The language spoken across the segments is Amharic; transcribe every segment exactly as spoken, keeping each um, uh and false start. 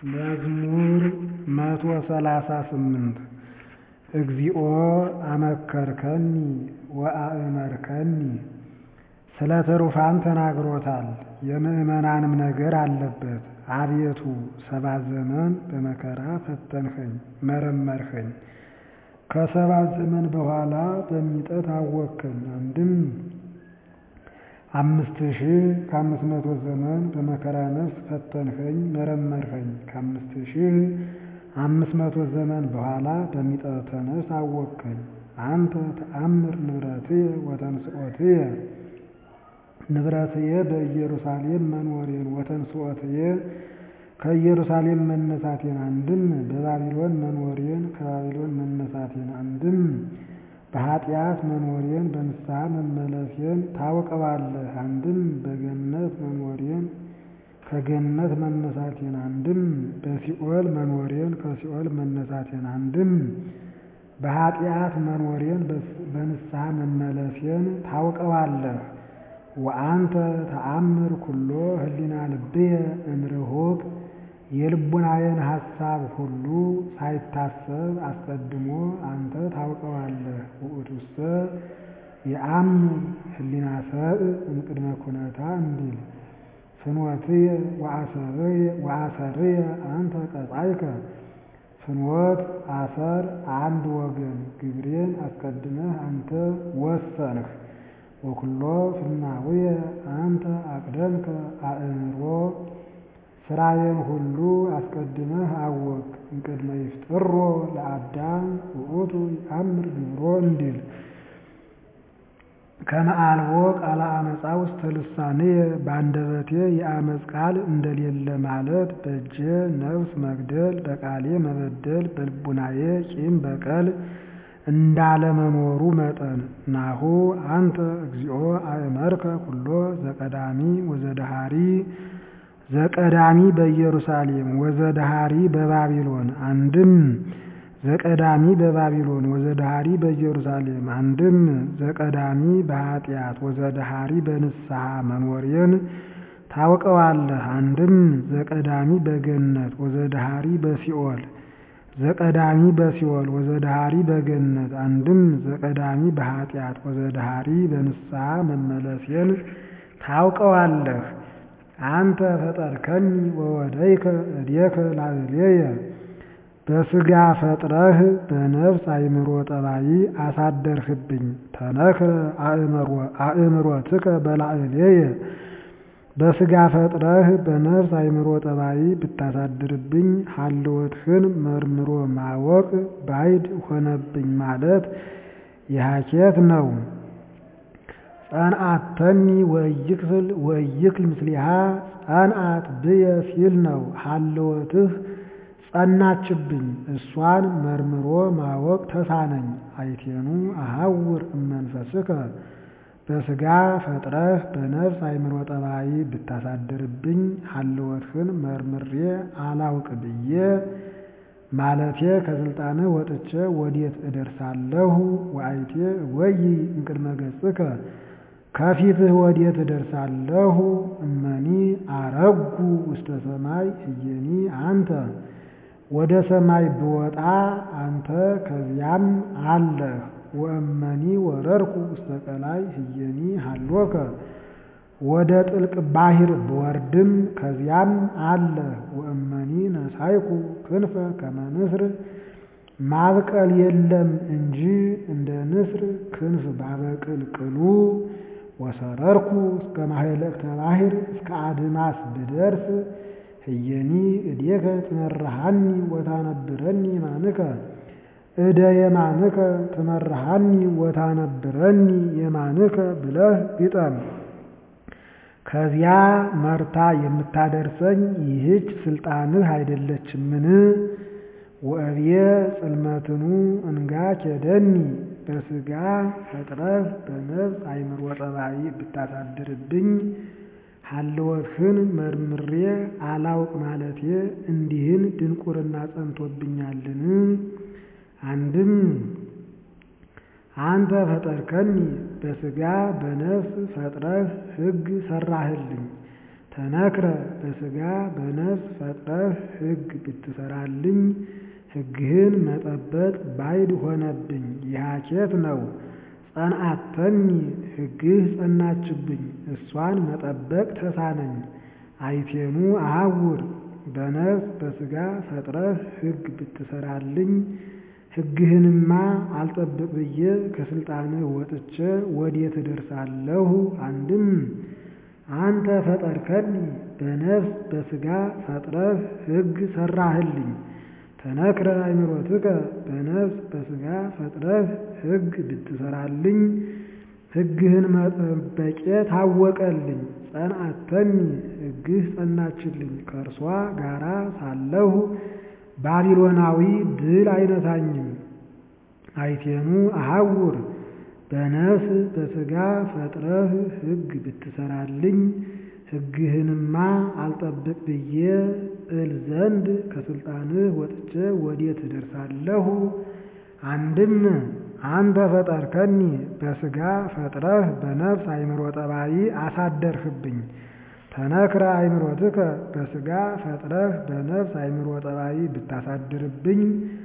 መዝሙር መቶ ሰላሳ ስምንት እግዚኦ አመከርከኒ ወአእመርከኒ ስለ ትሩፋን ተናግሮታል። የምእመናንም ነገር አለበት። አቤቱ ሰባት ዘመን በመከራ ፈተንኸኝ መረመርኸኝ፣ ከሰባት ዘመን በኋላ በሚጠት አወከኝ። አንድም አምስት ሺህ ከአምስት መቶ ዘመን በመከራ ነፍስ ፈተንኸኝ መረመርኸኝ፣ ከአምስት ሺህ አምስት መቶ ዘመን በኋላ በሚጠተ ነፍስ አወከኝ። አንተ ተአምር ንብረትየ ወተንስኦትየ ንብረትየ በኢየሩሳሌም መኖሬን ወተንስኦትየ ከኢየሩሳሌም መነሳቴን፣ አንድም በባቢሎን መኖሬን ከባቢሎን መነሳቴን፣ አንድም በኃጢአት መኖሬን በንስሐ መመለሴን ታውቀዋለህ። አንድም በገነት መኖሬን ከገነት መነሳቴን፣ አንድም በሲኦል መኖሬን ከሲኦል መነሳቴን፣ አንድም በኃጢአት መኖሬን በንስሐ መመለሴን ታውቀዋለህ። ወአንተ ተአምር ኩሎ ህሊና ልብየ እምርሁቅ የልቡናዬን ሐሳብ ሁሉ ሳይታሰብ አስቀድሞ አንተ ታውቀዋለህ። ውእቱሰ የአምር ህሊና ሰብእ እምቅድመ ኩነታ እንዲል ፍኖትየ ወአሰርየ አንተ ቀጻይከ ፍኖት አሰር አንድ ወገን ግብሬን አስቀድመህ አንተ ወሰንህ። ወኩሎ ፍናውየ አንተ አቅደምከ አእምሮ ስራዬን ሁሉ አስቀድመህ አወቅ። እምቅድመ ይፍጥሮ ለአዳም ውእቱ ይአምር ግብሮ እንዲል ከመ አልቦ ቃለ አመፃ ውስተ ልሳንየ በአንደበቴ የአመፅ ቃል እንደሌለ ማለት በእጄ ነፍስ መግደል በቃሌ መበደል በልቡናዬ ቂም በቀል እንዳለመኖሩ መጠን ናሁ አንተ እግዚኦ አእመርከ ኩሎ ዘቀዳሚ ወዘደሃሪ ዘቀዳሚ በኢየሩሳሌም ወዘደሃሪ በባቢሎን፣ አንድም ዘቀዳሚ በባቢሎን ወዘደሃሪ በኢየሩሳሌም፣ አንድም ዘቀዳሚ በኃጢአት ወዘደሃሪ በንስሐ መኖሬን ታውቀዋለህ። አንድም ዘቀዳሚ በገነት ወዘደሃሪ በሲኦል ዘቀዳሚ በሲኦል ወዘደሃሪ በገነት፣ አንድም ዘቀዳሚ በኃጢአት ወዘደሃሪ በንስሐ መመለሴን ታውቀዋለህ። አንተ ፈጠርከኒ ወወደይከ እዴከ ላዕሌየ በሥጋ ፈጥረህ በነፍስ አእምሮ ጠባይ አሳደርህብኝ። ተነክረ አእምሮትከ በላዕሌየ በሥጋ ፈጥረህ በነፍስ አእምሮ ጠባይ ብታሳድርብኝ ሀልወትህን መርምሮ ማወቅ ባይድ ሆነብኝ ማለት የሐኬት ነው። ጸንዓተኒ ወኢይክፍል ወኢይክል ምስሊሃ ጸንዓት ብየ ሲል ነው። ሀልወትህ ጸናችብኝ እሷን መርምሮ ማወቅ ተሳነኝ። አይቴኑ አሐውር እመንፈስከ በሥጋ ፈጥረህ በነፍስ አእምሮ ጠባይ ብታሳድርብኝ ሀልወትህን መርምሬ አላውቅ ብዬ ማለቴ ከስልጣንህ ወጥቼ ወዴት እደርሳለሁ? ወአይቴ እጐይ እምቅድመ ገጽከ ከፊትህ ወዴት እደርሳለሁ? እመኒ አረጉ ውስተ ሰማይ እየኒ አንተ ወደ ሰማይ ብወጣ አንተ ከዚያም አለህ። ወእመኒ ወረድኩ ውስተ ቀላይ እየኒ ሀሎከ ወደ ጥልቅ ባሕር ብወርድም ከዚያም አለህ። ወእመኒ ነሳይኩ ክንፈ ከመ ንስር ማብቀል የለም እንጂ እንደ ንስር ክንፍ ባበቅል ቅሉ ወሰረርኩ እስከ ማኅለቅተ ባሕር እስከ አድማስ ብደርስ እየኒ እዴከ ትመርሃኒ ወታነብረኒ የማንከ እደ የማንከ ትመርሃኒ ወታነብረኒ የማንከ ብለህ ግጠም። ከዚያ መርታ የምታደርሰኝ ይህች ስልጣንህ አይደለችምን? ወእብየ ጽልመትኑ እንጋ ኬደኒ በሥጋ ፈጥረህ በነፍስ አእምሮ ጠባይ ብታሳድርብኝ ሀልወትህን መርምሬ አላውቅ ማለቴ እንዲህን ድንቁርና ጸንቶብኛልን? አንድም አንተ ፈጠርከኒ በሥጋ በነፍስ ፈጥረህ ሕግ ሠራህልኝ። ተነክረ በሥጋ በነፍስ ፈጥረህ ሕግ ብትሰራልኝ ሕግህን መጠበቅ ባይድ ሆነብኝ። ይሃኬት ነው ጸንዓተኒ ሕግህ ጸናችብኝ እሷን መጠበቅ ተሳነኝ። አይቴኑ አሐውር በነፍስ በሥጋ ፈጥረህ ሕግ ብትሰራልኝ ሕግህንማ አልጠብቅ ብዬ ከስልጣንህ ወጥቼ ወዴት እደርሳለሁ? አንድም አንተ ፈጠርከኒ በነፍስ በሥጋ ፈጥረህ ሕግ ሰራህልኝ። ተነክረ አእምሮትከ በነፍስ በሥጋ ፈጥረህ ሕግ ብትሰራልኝ ሕግህን መጠበቄ ታወቀልኝ። ጸንዓተኒ ሕግህ ጸናችልኝ ከእርሷ ጋራ ሳለሁ ባቢሎናዊ ድል አይነሳኝም። አይቴኑ አሐውር በነፍስ በሥጋ ፈጥረህ ሕግ ብትሰራልኝ ሕግህንማ አልጠብቅ ብዬ እል ዘንድ ከስልጣንህ ወጥቼ ወዴት እደርሳለሁ? አንድም አንተ ፈጠርከኒ በሥጋ ፈጥረህ በነፍስ አእምሮ ጠባይ አሳደርህብኝ። ተነክረ አእምሮትከ በሥጋ ፈጥረህ በነፍስ አእምሮ ጠባይ ብታሳድርብኝ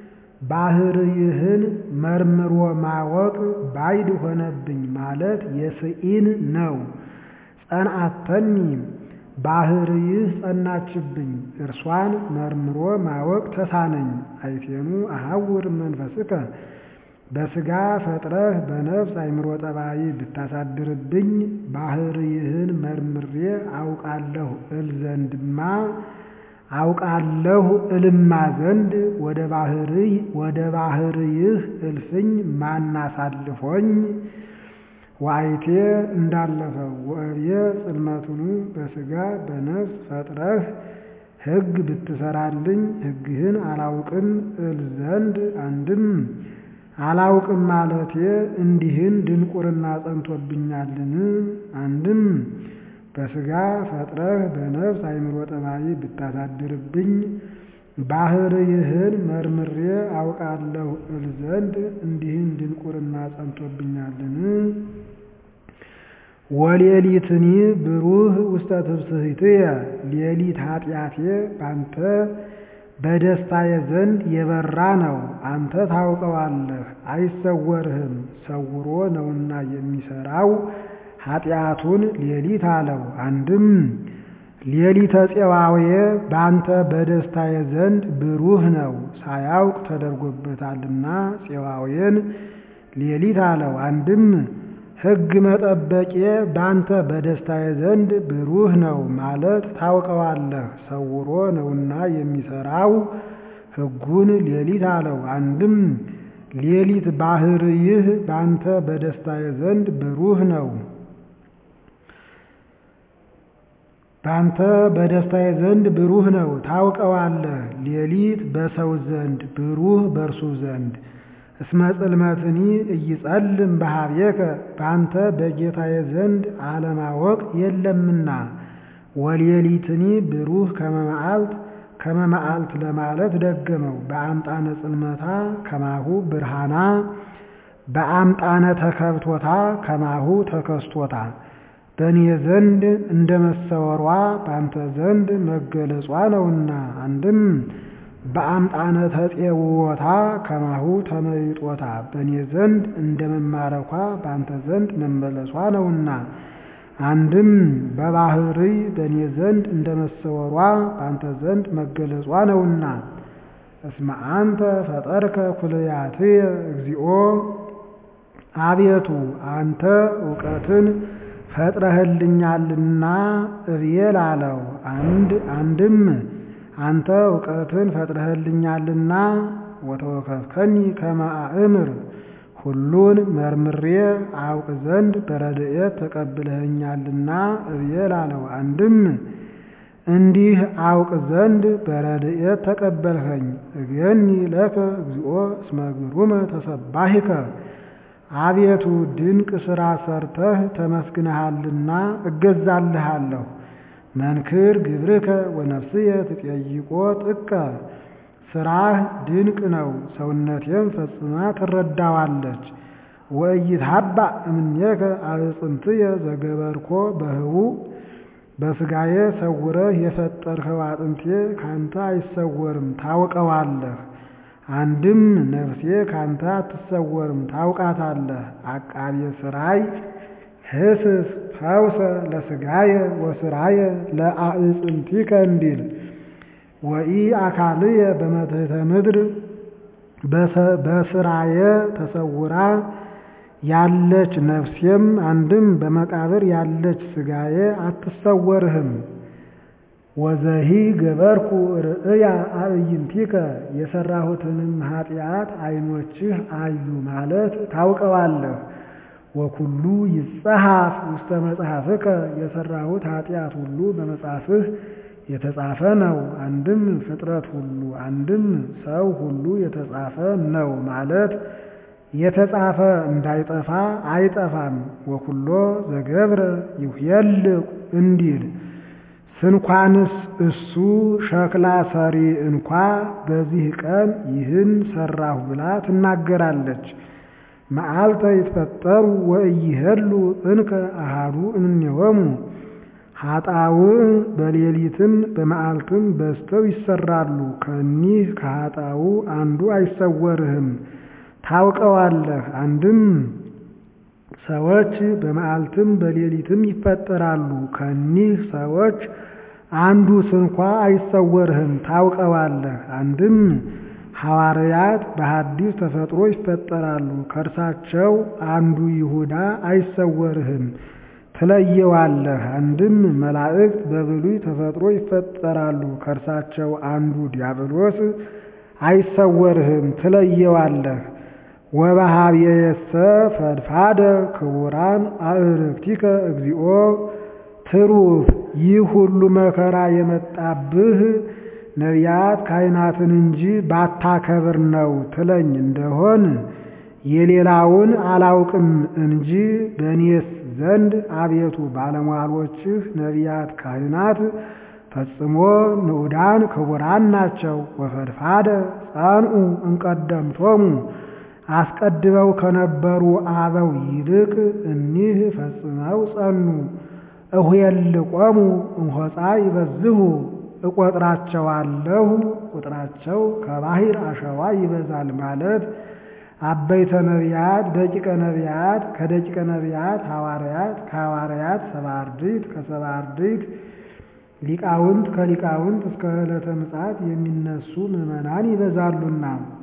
ባህርይህን መርምሮ ማወቅ ባይድ ሆነብኝ ማለት የስኢን ነው። ጸንዓተኒ ባህርይህ ጸናችብኝ እርሷን መርምሮ ማወቅ ተሳነኝ። አይቴኑ አሐውር መንፈስከ በሥጋ ፈጥረህ በነፍስ አእምሮ ጠባይ ብታሳድርብኝ ባህርይህን መርምሬ አውቃለሁ እል ዘንድማ አውቃለሁ እልማ ዘንድ ወደ ባህርይ ወደ ባህርይህ እልፍኝ ማናሳልፎኝ? ዋይቴ እንዳለፈው ወእብየ ጽልመቱኑ በሥጋ በነፍስ ፈጥረህ ሕግ ብትሰራልኝ ሕግህን አላውቅም እል ዘንድ አንድም አላውቅም ማለቴ እንዲህን ድንቁርና ጸንቶብኛልን? አንድም በሥጋ ፈጥረህ በነፍስ አእምሮ ጠባይ ብታሳድርብኝ ባህርይህን መርምሬ አውቃለሁ እል ዘንድ እንዲህን ድንቁርና ጸንቶብኛልን? ወሌሊትኒ ብሩህ ውስተ ትብስሕትየ ሌሊት ኃጢአቴ ባንተ በደስታዬ ዘንድ የበራ ነው። አንተ ታውቀዋለህ አይሰወርህም። ሰውሮ ነውና የሚሰራው ኃጢአቱን ሌሊት አለው። አንድም ሌሊተ ፄዋዌ ባንተ በደስታዬ ዘንድ ብሩህ ነው ሳያውቅ ተደርጎበታልና ፄዋዌን ሌሊት አለው። አንድም ሕግ መጠበቄ ባንተ በደስታዬ ዘንድ ብሩህ ነው ማለት ታውቀዋለህ ሰውሮ ነውና የሚሰራው ሕጉን ሌሊት አለው። አንድም ሌሊት ባህርይህ ባንተ በደስታዬ ዘንድ ብሩህ ነው ባንተ በደስታዬ ዘንድ ብሩህ ነው ታውቀዋለህ። ሌሊት በሰው ዘንድ ብሩህ በእርሱ ዘንድ እስመ ጽልመትኒ እይጸልም በኀቤከ ባንተ በጌታዬ ዘንድ አለማወቅ የለምና። ወሌሊትኒ ብሩህ ከመ መዓልት ከመ መዓልት ለማለት ደገመው። በአምጣነ ጽልመታ ከማሁ ብርሃና በአምጣነ ተከብቶታ ከማሁ ተከስቶታ በእኔ ዘንድ እንደ መሰወሯ ባንተ ዘንድ መገለጿ ነውና። አንድም በአምጣነ ተፄውዖታ ከማሁ ተመይጦታ በእኔ ዘንድ እንደ መማረኳ ባንተ ዘንድ መመለሷ ነውና። አንድም በባህርይ በእኔ ዘንድ እንደ መሰወሯ ባንተ ዘንድ መገለጿ ነውና። እስመ አንተ ፈጠርከ ኩልያትየ እግዚኦ አቤቱ አንተ እውቀትን ፈጥረህልኛልና እብየል አለው። አንድ አንድም አንተ እውቀትን ፈጥረህልኛልና ወተወከፍከኒ ከመ አእምር ሁሉን መርምሬ አውቅ ዘንድ በረድኤት ተቀብለኸኛልና እብየል አለው። አንድም እንዲህ አውቅ ዘንድ በረድኤት ተቀበልኸኝ። እገኒ ለከ እግዚኦ እስመ ግሩመ ተሰባሂከ አቤቱ ድንቅ ሥራ ሰርተህ ተመስግነሃልና እገዛልሃለሁ። መንክር ግብርከ ወነፍስየ ትጠይቆ ጥቀ ሥራህ ድንቅ ነው ሰውነቴም ፈጽማ ትረዳዋለች። ወኢይትሃባእ እምኔከ አዕጽምትየ ዘገበርኮ በህቡዕ በሥጋዬ ሰውረህ የፈጠርኸው አጥንቴ ካንተ አይሰወርም ታውቀዋለህ። አንድም ነፍሴ ካንተ አትሰወርም ታውቃታለህ። አቃቤ ሥራይ ህስስ ፈውሰ ለሥጋየ ወሥራየ ለአዕፅምቲከ እንዲል ወኢ አካልየ በመትሕተ ምድር በሥራየ ተሰውራ ያለች ነፍሴም አንድም በመቃብር ያለች ሥጋዬ አትሰወርህም። ወዘሂ ገበርኩ ርእያ አዕይንቲከ የሠራሁትንም ኃጢአት ዓይኖችህ አዩ ማለት ታውቀዋለህ። ወኩሉ ይጸሐፍ ውስተ መጽሐፍከ የሠራሁት ኃጢአት ሁሉ በመጽሐፍህ የተጻፈ ነው። አንድም ፍጥረት ሁሉ አንድም ሰው ሁሉ የተጻፈ ነው ማለት የተጻፈ እንዳይጠፋ አይጠፋም። ወኩሎ ዘገብረ ይሁየልቅ እንዲል ስንኳንስ እሱ ሸክላ ሰሪ እንኳ በዚህ ቀን ይህን ሰራሁ ብላ ትናገራለች። መዓልተ ይትፈጠሩ ወኢይሄሉ እንከ አሃዱ እምኔሆሙ ኃጣውእ በሌሊትም በመዓልትም በዝተው ይሰራሉ። ከኒህ ከኃጣው አንዱ አይሰወርህም ታውቀዋለህ። አንድም ሰዎች በመዓልትም በሌሊትም ይፈጠራሉ። ከኒህ ሰዎች አንዱ ስንኳ አይሰወርህም ታውቀዋለህ። አንድም ሐዋርያት በሐዲስ ተፈጥሮ ይፈጠራሉ። ከእርሳቸው አንዱ ይሁዳ አይሰወርህም ትለየዋለህ። አንድም መላእክት በብሉይ ተፈጥሮ ይፈጠራሉ። ከእርሳቸው አንዱ ዲያብሎስ አይሰወርህም ትለየዋለህ። ወበኀቤየሰ ፈድፋደ ክቡራን አዕርክቲከ እግዚኦ ትሩፍ ይህ ሁሉ መከራ የመጣብህ ነቢያት ካህናትን እንጂ ባታከብር ነው ትለኝ እንደሆን የሌላውን አላውቅም እንጂ በእኔስ ዘንድ አቤቱ ባለሟሎችህ ነቢያት ካህናት ፈጽሞ ንዑዳን ክቡራን ናቸው። ወፈድፋደ ጸንዑ እምቀደምቶሙ አስቀድመው ከነበሩ አበው ይልቅ እኒህ ፈጽመው ጸኑ። እሁየልቆሙ እምሆፃ ይበዝሁ እቆጥራቸዋለሁ ቁጥራቸው ከባህር አሸዋ ይበዛል ማለት አበይተ ነቢያት ደቂቀ ነቢያት ከደቂቀ ነቢያት ሐዋርያት ከሐዋርያት ሰባ አርድእት ከሰባ አርድእት ሊቃውንት ከሊቃውንት እስከ ዕለተ ምጽአት የሚነሱ ምዕመናን ይበዛሉና።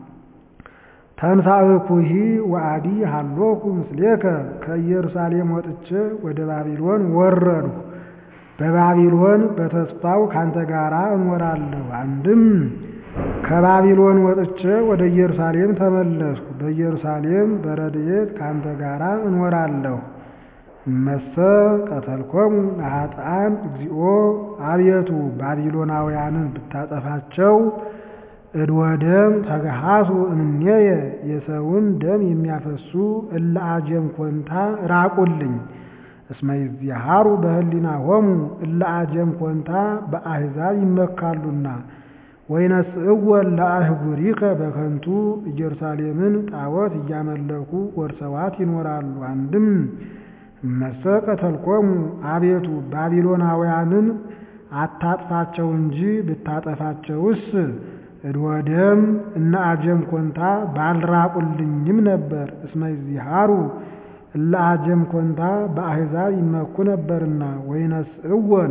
ተንሣእኩሂ ወአዲ ሀሎኩ ምስሌከ ከኢየሩሳሌም ወጥቼ ወደ ባቢሎን ወረድሁ። በባቢሎን በተስፋው ካንተ ጋር እኖራለሁ። አንድም ከባቢሎን ወጥቼ ወደ ኢየሩሳሌም ተመለስኩ። በኢየሩሳሌም በረድኤት ካንተ ጋር እኖራለሁ። እመሰ ቀተልኮሙ ለኃጥኣን እግዚኦ አቤቱ ባቢሎናውያንን ብታጠፋቸው እድወ ደም ተገሃሱ እምኔየ የሰውን ደም የሚያፈሱ እለ አጀም ኮንታ ራቁልኝ። እስመ ይዝሃሩ በህሊናሆሙ እለ አጀም ኮንታ በአሕዛብ ይመካሉና። ወይነስእዎ ለአህጉሪከ በከንቱ ኢየሩሳሌምን ጣዖት እያመለኩ ወርሰዋት ይኖራሉ። አንድም እመሰ ቀተልኮሙ አቤቱ ባቢሎናውያንን አታጥፋቸው እንጂ ብታጠፋቸውስ እድወ ደም እነ አጀም ኮንታ ባልራቁልኝም ነበር። እስመ ይዝሃሩ እለ አጀም ኮንታ በአሕዛብ ይመኩ ነበርና። ወይነስእዎን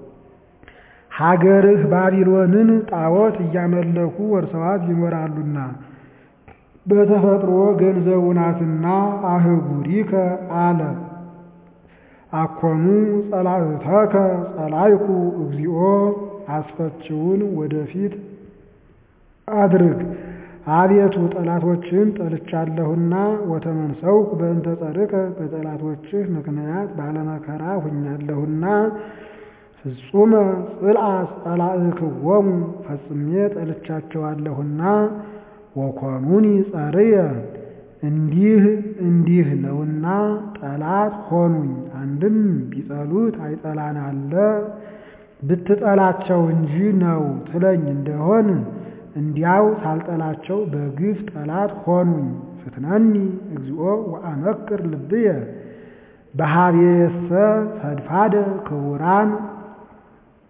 ሀገርህ ባቢሎንን ጣዖት እያመለኩ ወርሰዋት ይኖራሉና በተፈጥሮ ገንዘቡ ናትና አህጉሪከ አለ። አኮኑ ጸላእተከ ጸላይኩ እግዚኦ አስፈችውን ወደፊት አድርግ አቤቱ ጠላቶችን ጠልቻለሁና። ወተመንሰውኩ በእንተ ጸድቀ በጠላቶችህ ምክንያት ባለመከራ ሁኛለሁና። ፍጹመ ጽልአት ጸላእክዎሙ ፈጽሜ ጠልቻቸዋለሁና። ወኮኑኒ ጸርየ እንዲህ እንዲህ ነውና ጠላት ሆኑኝ። አንድም ቢጠሉት አይጠላን አለ ብትጠላቸው እንጂ ነው ትለኝ እንደሆን እንዲያው ሳልጠላቸው በግፍ ጠላት ሆኑኝ። ፍትነኒ እግዚኦ ወአመክር ልብየ በኀቤየሰ ፈድፋደ ክቡራን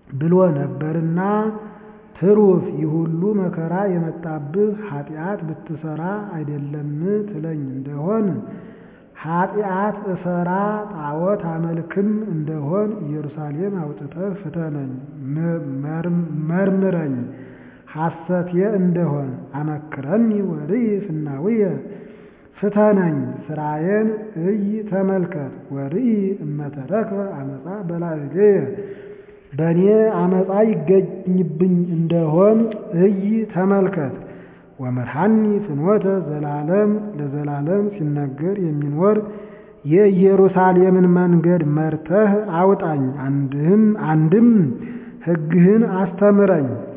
ብሎ ነበርና ትሩፍ ይህ ሁሉ መከራ የመጣብህ ኃጢአት ብትሰራ አይደለም ትለኝ እንደሆን ኃጢአት እሰራ ጣዖት አመልክም እንደሆን ኢየሩሳሌም አውጥተህ ፍተነኝ፣ መርምረኝ ሐሰቴ እንደሆን አመክረኒ ወርይ ፍናውየ ፍተነኝ ስራዬን እይ ተመልከት ወርይ እመተረክበ አመፃ በላዕሌየ በእኔ አመፃ ይገኝብኝ እንደሆን እይ ተመልከት። ወመርሃኒ ፍኖተ ዘላለም ለዘላለም ሲነገር የሚኖር የኢየሩሳሌምን መንገድ መርተህ አውጣኝ። አንድም አንድም ሕግህን አስተምረኝ።